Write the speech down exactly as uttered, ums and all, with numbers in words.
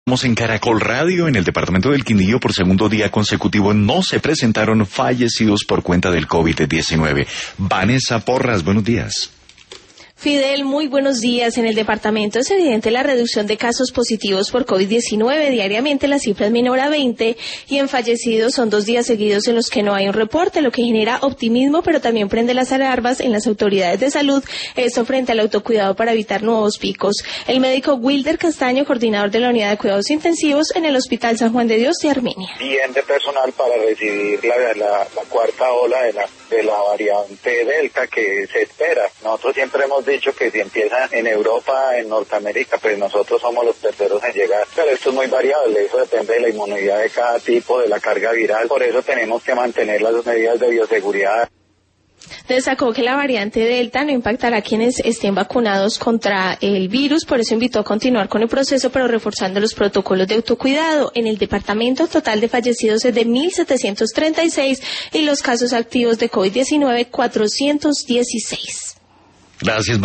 Estamos en Caracol Radio, en el departamento del Quindío. Por segundo día consecutivo no se presentaron fallecidos por cuenta del COVID diecinueve. Vanessa Porras, buenos días. Fidel, muy buenos días. En el departamento es evidente la reducción de casos positivos por COVID diecinueve. Diariamente la cifra es menor a veinte y en fallecidos son dos días seguidos en los que no hay un reporte, lo que genera optimismo, pero también prende las alarmas en las autoridades de salud, esto frente al autocuidado para evitar nuevos picos. El médico Wilder Castaño, coordinador de la unidad de cuidados intensivos en el Hospital San Juan de Dios de Armenia. Bien de personal para recibir la, la, la cuarta ola de la, de la variante Delta que se espera. Nosotros siempre hemos dicho que si empieza en Europa, en Norteamérica, pues nosotros somos los terceros en llegar. Pero esto es muy variable, eso depende de la inmunidad de cada tipo, de la carga viral. Por eso tenemos que mantener las medidas de bioseguridad. Destacó que la variante Delta no impactará a quienes estén vacunados contra el virus, por eso invitó a continuar con el proceso, pero reforzando los protocolos de autocuidado. En el departamento, total de fallecidos es de mil setecientos treinta y seis y los casos activos de COVID diecinueve, cuatrocientos dieciséis. Gracias.